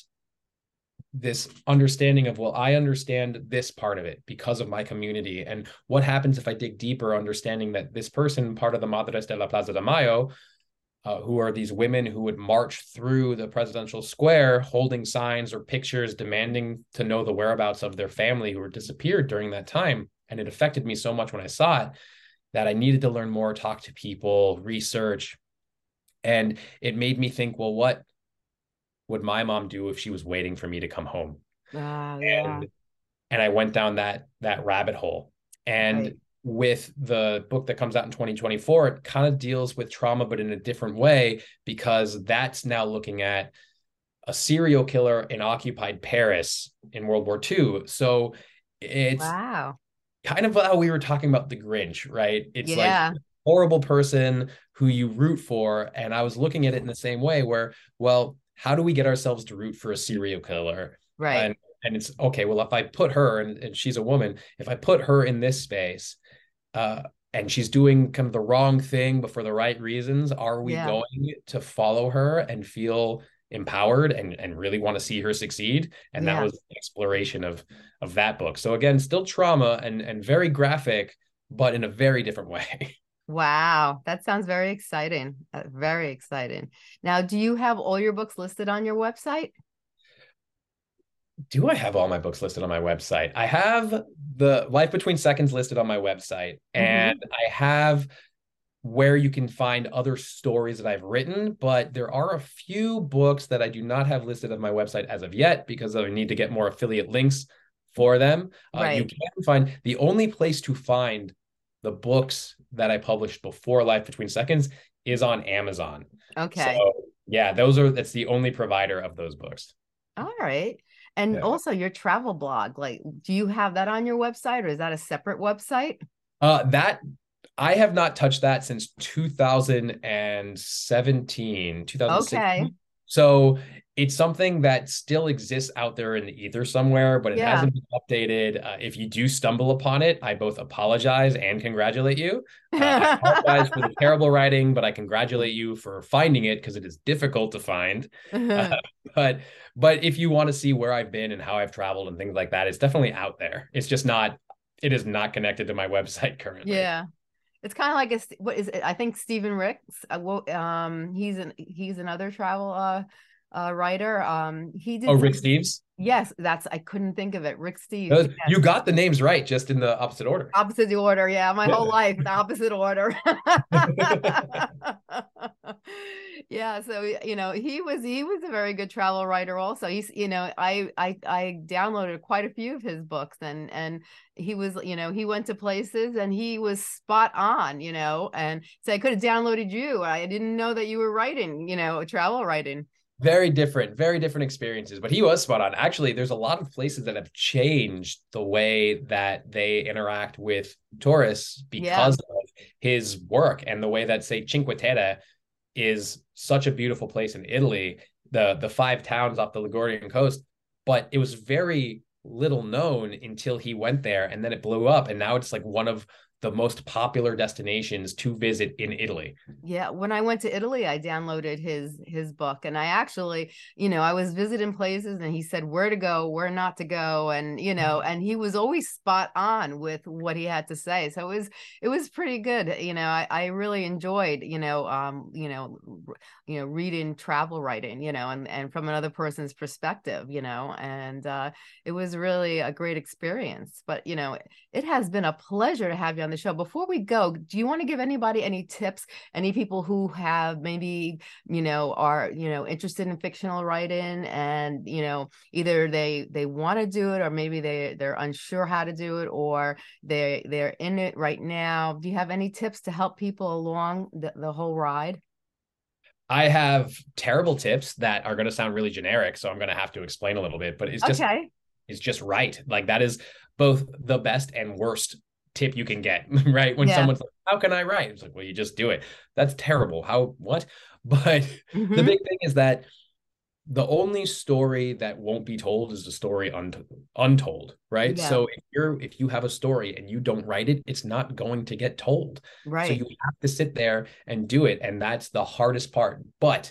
this understanding of, well, I understand this part of it because of my community. And what happens if I dig deeper, understanding that this person, part of the Madres de la Plaza de Mayo, Uh, who are these women who would march through the presidential square holding signs or pictures demanding to know the whereabouts of their family who were disappeared during that time. And it affected me so much when I saw it that I needed to learn more, talk to people, research. And it made me think, well, what would my mom do if she was waiting for me to come home? Uh, yeah. And, and I went down that, that rabbit hole. And right. with the book that comes out in twenty twenty-four, it kind of deals with trauma, but in a different way, because that's now looking at a serial killer in occupied Paris in World War Two. So it's wow. kind of how we were talking about The Grinch, right? It's yeah. like a horrible person who you root for. And I was looking at it in the same way where, well, how do we get ourselves to root for a serial killer? Right. And, and it's okay, well, if I put her, and, and she's a woman, if I put her in this space, Uh, and she's doing kind of the wrong thing, but for the right reasons, are we yeah. going to follow her and feel empowered and, and really want to see her succeed? And yeah. that was the exploration of, of that book. So again, still trauma and, and very graphic, but in a very different way. Wow. That sounds very exciting. Uh, very exciting. Now, do you have all your books listed on your website? Do I have all my books listed on my website? I have the Life Between Seconds listed on my website, and mm-hmm. I have where you can find other stories that I've written, but there are a few books that I do not have listed on my website as of yet, because I need to get more affiliate links for them. Right. Uh, you can find, the only place to find the books that I published before Life Between Seconds is on Amazon. Okay. So yeah, those are, that's the only provider of those books. All right. And yeah. also your travel blog, like, do you have that on your website, or is that a separate website? Uh, that I have not touched that since two thousand seventeen, two thousand sixteen. Okay. So it's something that still exists out there in the ether somewhere, but it yeah. hasn't been updated. Uh, if you do stumble upon it, I both apologize and congratulate you. Uh, I apologize for the terrible writing, but I congratulate you for finding it, because it is difficult to find. Uh, but but if you want to see where I've been and how I've traveled and things like that, it's definitely out there. It's just not, it is not connected to my website currently. Yeah. It's kind of like a, what is it? I think Stephen Ricks, uh, um, he's an, he's another travel, uh, uh, writer. Um, he did. Oh, Rick Steves. Yes, that's, I couldn't think of it. Rick Steves. Those, yes. You got the names right, just in the opposite order. Opposite order. Yeah. My yeah. whole life, the opposite order. Yeah. So, you know, he was, he was a very good travel writer also. He's, you know, I, I, I downloaded quite a few of his books, and, and he was, you know, he went to places and he was spot on, you know, and so I could have downloaded you. I didn't know that you were writing, you know, travel writing. Very different, very different experiences, but he was spot on. Actually, there's a lot of places that have changed the way that they interact with tourists because yeah. of his work, and the way that, say, Cinque Terre is such a beautiful place in Italy, the, the five towns off the Ligurian coast, but it was very little known until he went there, and then it blew up, and now it's like one of the most popular destinations to visit in Italy. Yeah, when I went to Italy, I downloaded his his book, and I actually, you know, I was visiting places, and he said where to go, where not to go, and you know, and he was always spot on with what he had to say. So it was it was pretty good. You know, I, I really enjoyed, you know, um, you know, you know, reading travel writing, you know, and and from another person's perspective, you know, and uh, it was really a great experience. But you know, it has been a pleasure to have you on the show. Before we go, do you want to give anybody any tips? Any people who have maybe, you know, are, you know, interested in fictional writing, and, you know, either they they want to do it, or maybe they they're unsure how to do it, or they they're in it right now. Do you have any tips to help people along the, the whole ride? I have terrible tips that are going to sound really generic, so I'm going to have to explain a little bit, but it's just, okay. it's just right. Like that is both the best and worst tip you can get, right? When yeah. someone's like, how can I write? It's like, well, you just do it. That's terrible. How, what? But mm-hmm. the big thing is that the only story that won't be told is the story un- untold, right? Yeah. So if you're, if you have a story and you don't write it, it's not going to get told. Right. So you have to sit there and do it. And that's the hardest part. But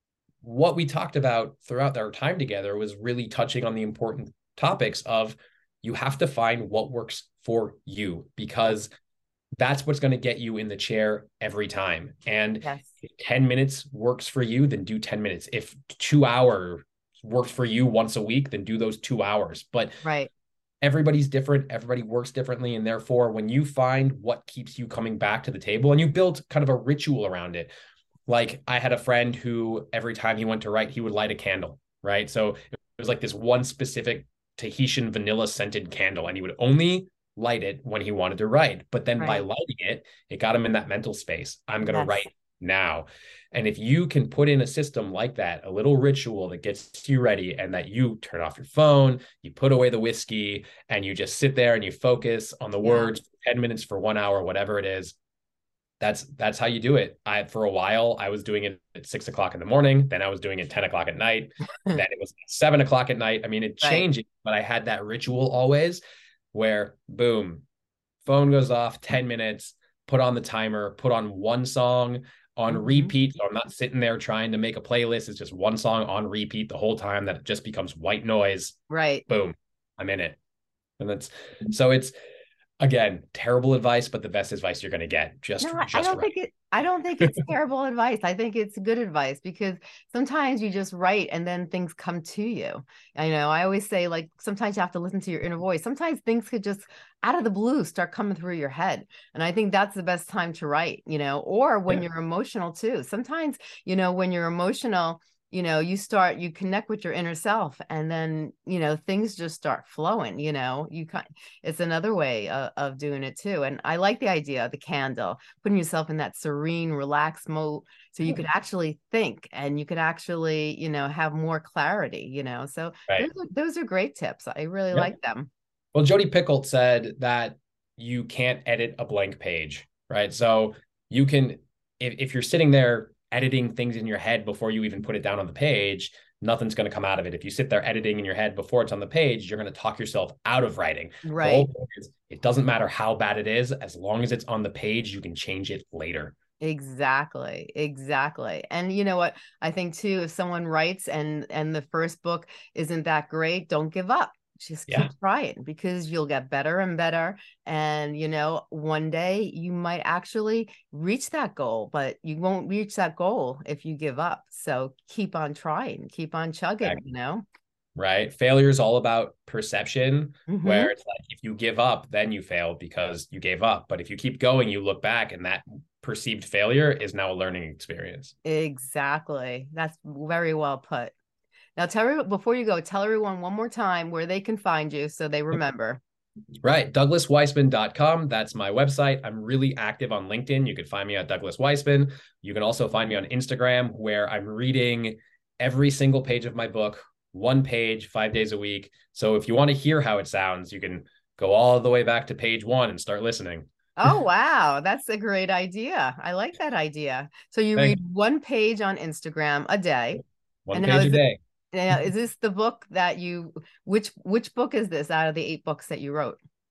what we talked about throughout our time together was really touching on the important topics of you have to find what works for you, because that's what's going to get you in the chair every time. And yes. if ten minutes works for you, then do ten minutes. If two hours works for you once a week, then do those two hours. But right. everybody's different. Everybody works differently. And therefore, when you find what keeps you coming back to the table and you build kind of a ritual around it, like I had a friend who every time he went to write, he would light a candle, right? So it was like this one specific Tahitian vanilla scented candle, and he would only light it when he wanted to write. But then right. by lighting it, it got him in that mental space. I'm going to yes. write now. And if you can put in a system like that, a little ritual that gets you ready, and that you turn off your phone, you put away the whiskey, and you just sit there and you focus on the yeah. words, ten minutes for one hour, whatever it is. That's, that's how you do it. I, for a while, I was doing it at six o'clock in the morning. Then I was doing it ten o'clock at night. Then it was seven o'clock at night. I mean, it changed, right. but I had that ritual always where boom, phone goes off, ten minutes, put on the timer, put on one song on mm-hmm. repeat. So I'm not sitting there trying to make a playlist. It's just one song on repeat the whole time that it just becomes white noise. Right. Boom, I'm in it. And that's, so it's, again, terrible advice, but the best advice you're going to get. Just, no, just I don't right. think it. I don't think it's terrible advice. I think it's good advice, because sometimes you just write and then things come to you. I know I always say, like, sometimes you have to listen to your inner voice. Sometimes things could just out of the blue start coming through your head. And I think that's the best time to write, you know, or when yeah. you're emotional too. Sometimes, you know, when you're emotional, you know, you start, you connect with your inner self, and then, you know, things just start flowing, you know, you kind, it's another way of, of doing it too. And I like the idea of the candle, putting yourself in that serene, relaxed mode, so you could actually think, and you could actually, you know, have more clarity, you know, so right. those, are, those are great tips. I really yep. like them. Well, Jodi Picoult said that you can't edit a blank page, right? So you can, if, if you're sitting there editing things in your head before you even put it down on the page, nothing's going to come out of it. If you sit there editing in your head before it's on the page, you're going to talk yourself out of writing. Right. Is, it doesn't matter how bad it is. As long as it's on the page, you can change it later. Exactly. Exactly. And you know what? I think too, if someone writes and, and the first book isn't that great, don't give up. Just keep yeah. trying, because you'll get better and better. And, you know, one day you might actually reach that goal, but you won't reach that goal if you give up. So keep on trying, keep on chugging, right. you know? Right. Failure is all about perception, mm-hmm. where it's like, if you give up, then you failed because you gave up. But if you keep going, you look back, and that perceived failure is now a learning experience. Exactly. That's very well put. Now, tell before you go, tell everyone one more time where they can find you so they remember. Right. Douglas Weisman dot com. That's my website. I'm really active on LinkedIn. You can find me at Douglas Weisman. You can also find me on Instagram, where I'm reading every single page of my book, one page, five days a week. So if you want to hear how it sounds, you can go all the way back to page one and start listening. Oh, wow. That's a great idea. I like that idea. So you Thanks. read one page on Instagram a day. One page a day. Now, is this the book that you, which, which book is this out of the eight books that you wrote?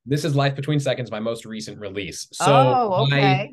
This is Life Between Seconds, my most recent release. So oh, okay. my,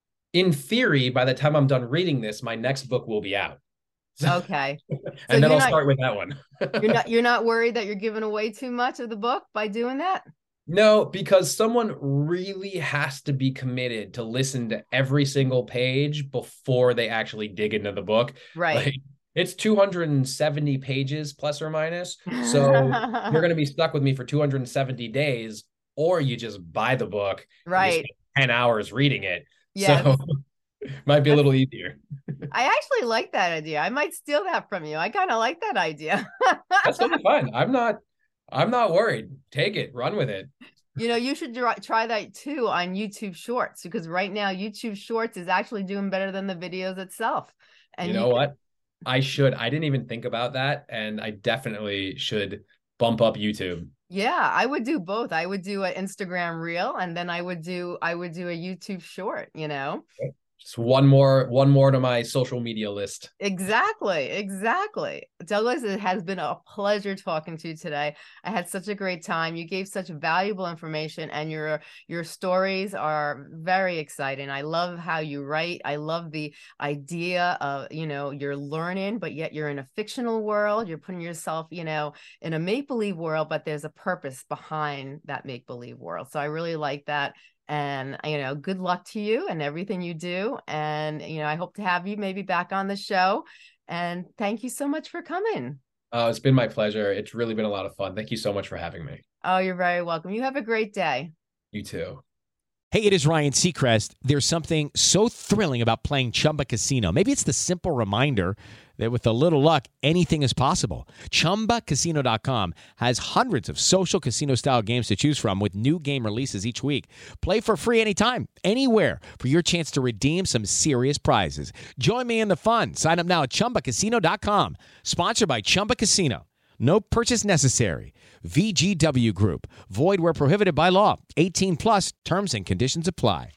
in theory, by the time I'm done reading this, my next book will be out. Okay. and So then I'll not, start with that one. you're not you're not worried that you're giving away too much of the book by doing that? No, because someone really has to be committed to listen to every single page before they actually dig into the book. Right. Like, it's two hundred seventy pages plus or minus. So you're going to be stuck with me for two hundred seventy days, or you just buy the book. Right. ten hours reading it. Yes. So might be a little easier. I actually like that idea. I might steal that from you. I kind of like that idea. That's totally fine. I'm not, I'm not worried. Take it, run with it. You know, you should try that too on YouTube Shorts, because right now YouTube Shorts is actually doing better than the videos itself. And you know you- what? I should. I didn't even think about that. And I definitely should bump up YouTube. Yeah, I would do both. I would do an Instagram reel, and then I would do I would do a YouTube short, you know. Just one more, one more to my social media list. Exactly, exactly. Douglas, it has been a pleasure talking to you today. I had such a great time. You gave such valuable information, and your your stories are very exciting. I love how you write. I love the idea of, you know, you're learning, but yet you're in a fictional world. You're putting yourself, you know, in a make-believe world, but there's a purpose behind that make-believe world. So I really like that. And, you know, good luck to you and everything you do. And, you know, I hope to have you maybe back on the show. And thank you so much for coming. Oh, it's been my pleasure. It's really been a lot of fun. Thank you so much for having me. Oh, you're very welcome. You have a great day. You too. Hey, it is Ryan Seacrest. There's something so thrilling about playing Chumba Casino. Maybe it's the simple reminder that with a little luck, anything is possible. Chumba Casino dot com has hundreds of social casino-style games to choose from with new game releases each week. Play for free anytime, anywhere for your chance to redeem some serious prizes. Join me in the fun. Sign up now at Chumba Casino dot com. Sponsored by Chumba Casino. No purchase necessary. V G W Group. Void where prohibited by law. eighteen plus terms and conditions apply.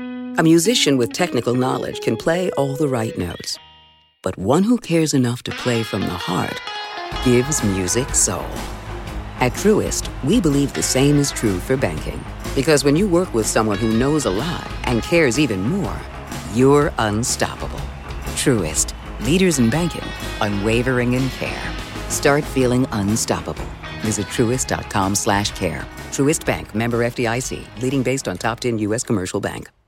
A musician with technical knowledge can play all the right notes. But one who cares enough to play from the heart gives music soul. At Truist, we believe the same is true for banking. Because when you work with someone who knows a lot and cares even more, you're unstoppable. Truist, leaders in banking, unwavering in care. Start feeling unstoppable. Visit truist.com slash care. Truist Bank, member F D I C, leading based on top ten U S commercial bank.